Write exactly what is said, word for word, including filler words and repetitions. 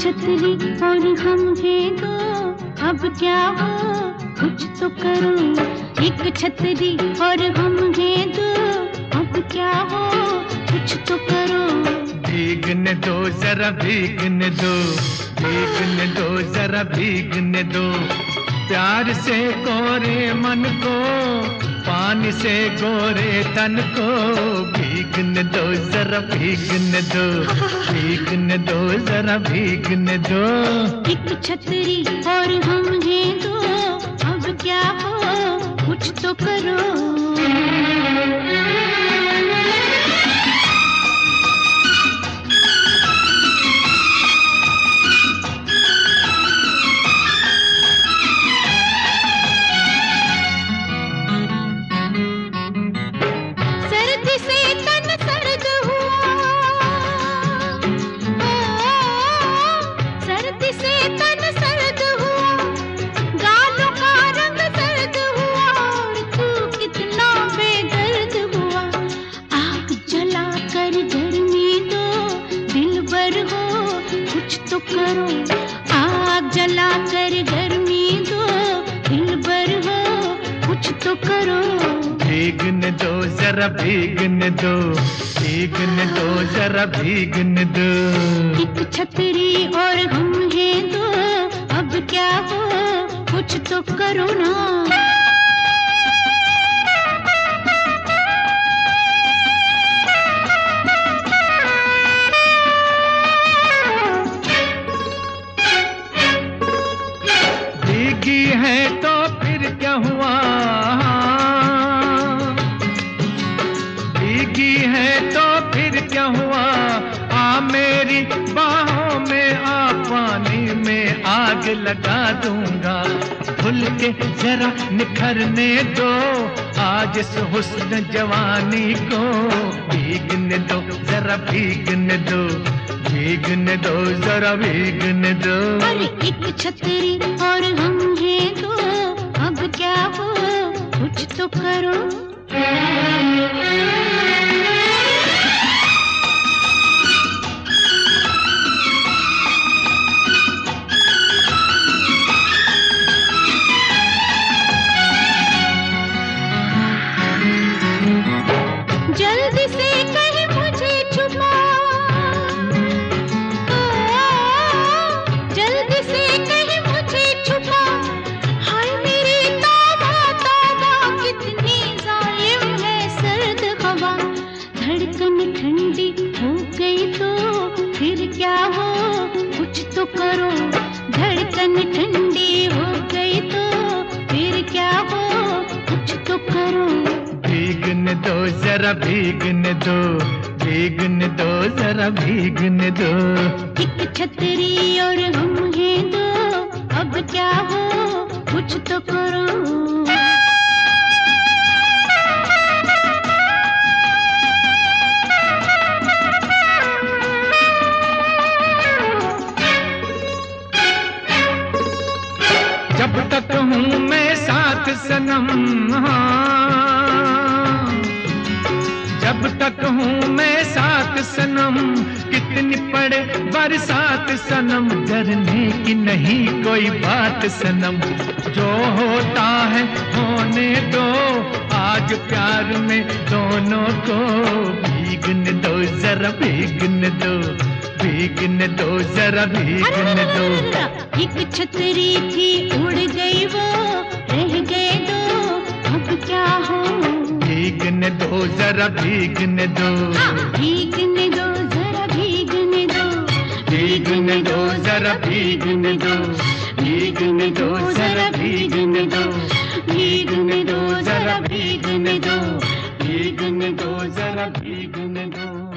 छतरी और हम हैं दो, अब क्या हो कुछ तो करो। एक छतरी और हम हैं दो, अब क्या हो कुछ तो करो। भीगने दो जरा भीगने दो, भीगने दो जरा भीगने दो। प्यार से कोरे मन को, पानी से गोरे तन को। भीगने दो जरा भीगने दो, भीगने दो जरा भीगने दो। एक छतरी और हम हैं दो, अब क्या हो कुछ तो करो। करो आग जला कर गर्मी दो, दिल भर हो कुछ तो करो। भीगने दो जरा भीगने दो, भीगने दो जरा भीगने दो। एक छतरी और हम हैं दो, अब क्या हो कुछ तो करो ना। भीगी है तो फिर क्या हुआ, भीगी है तो फिर क्या हुआ। आ मेरी बाहों में आ, पानी में आग लगा दूंगा। खुल के जरा निखरने दो आज इस हुस्न जवानी को। भीगने दो जरा भीगने दो, भीगने दो जरा भीगने दो। अरे एक छतरी और हम हैं दो, अब क्या हो कुछ तो करो। जल्दी से कहीं मुझे छुपा, जल्दी से कहीं मुझे छुपा। हाय मेरी तौबा तौबा, कितनी जालिम है सर्द हवा। धड़कन ठंडी हो गई तो फिर क्या हो कुछ तो करो। धड़कन ठंडी हो गई तो फिर क्या हो कुछ तो करो। भीगने दो जरा भीगने दो, भीगने दो जरा भीगने दो। एक छतरी और हम हैं दो, अब क्या हो कुछ तो करो। जब तक हूँ मैं साथ सनम, जब तक हूँ मैं साथ सनम। कितनी पड़े बरसात सनम, डरने की नहीं कोई बात सनम। जो होता है होने दो आज प्यार में दोनों को। भीगने दो जरा भीगने दो, भीगने दो जरा भीगने दो। एक छतरी थी उड़ गई वो, रह गए दो, अब क्या हो। भीगने दो जरा भीगने दो, भीगने दो जरा भीगने दो। भीगने दो जरा भीगने दो, भीगने दो जरा भीगने दो। भीगने दो जरा भीगने दो, भीगने दो जरा भीगने दो।